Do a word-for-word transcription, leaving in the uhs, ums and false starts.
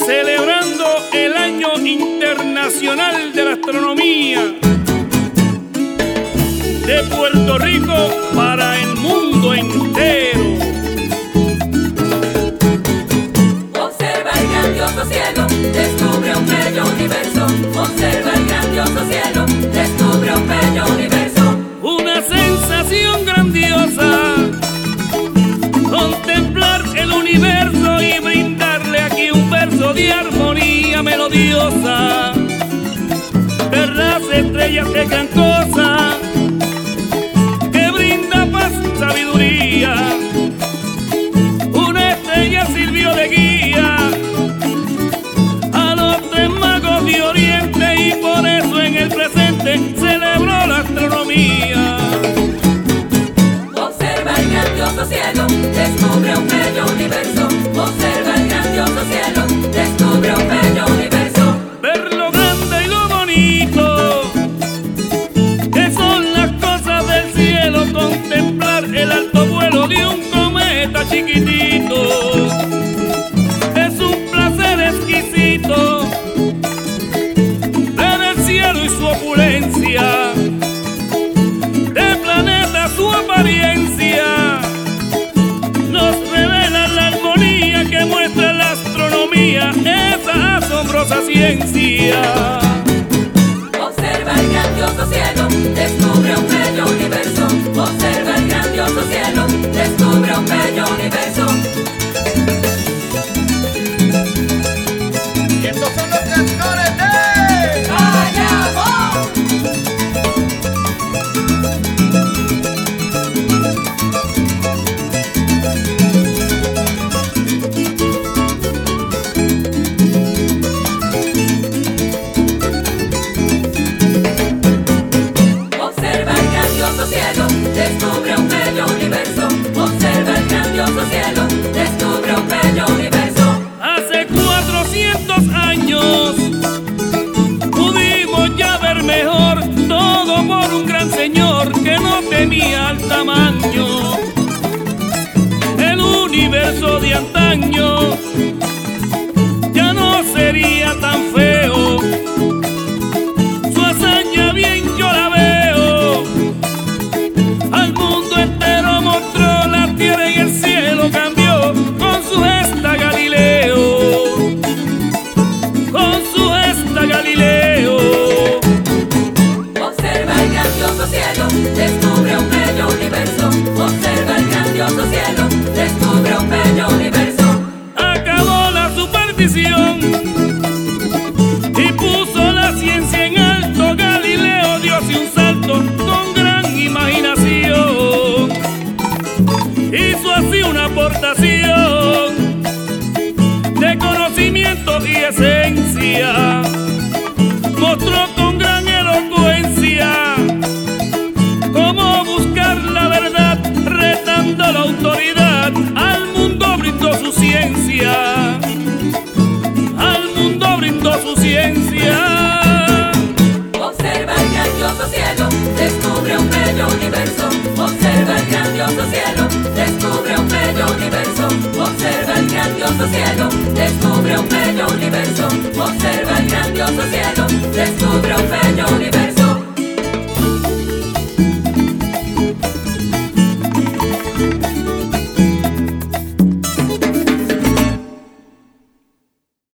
celebrando el Año Internacional de la Astronomía de Puerto Rico para el mundo entero. Observa el grandioso cielo, descubre un bello universo. Observa el grandioso cielo, descubre un bello universo. Una sensación grandiosa, contemplar el universo y brindarle aquí un verso de armonía melodiosa. Ver las estrellas de gran cosa, que brinda paz, sabiduría. Una estrella sirvió de guía a los tres magos de Oriente y por eso en el presente celebró la astronomía. Observa el grandioso cielo, descubre un bello universo. Observa el grandioso cielo, descubre un bello universo. Ver lo grande y lo bonito que son las cosas del cielo, contemplar el alto vuelo de un cometa chiquitito es un placer exquisito. Ver el cielo y su opulencia, de planeta su apariencia, nos revela la armonía que muestra la astronomía, esa asombrosa ciencia. Observa el grandioso cielo, descubre un bello universo. Observa el grandioso cielo, descubre un bello universo. Y estos son los cantores de ¡Bayamón! Observa el grandioso cielo, descubre un bello universo. Observa el grandioso cielo, descubre un bello universo. Hace cuatrocientos años pudimos ya ver mejor, todo por un gran señor que no temía al tamaño. El universo de antaño ya no sería tan feo, su hazaña bien yo la veo. Al mundo entero mostró, la tierra y el cielo cambió con su gesta Galileo, con su gesta Galileo. Observa el grandioso cielo, descubre un bello universo. Observa el grandioso cielo, descubre un bello universo. Acabó la superstición y puso la ciencia en alto. Galileo diose un salto con gran imaginación, hizo así una aportación de conocimiento y esencia. Mostró con gran elocuencia cómo buscar la verdad, retando la autoridad. Al mundo brindó su ciencia, al mundo brindó su ciencia. Observa el grandioso cielo, descubre un bello universo. Observa el grandioso cielo, descubre un bello universo. Observa el grandioso cielo,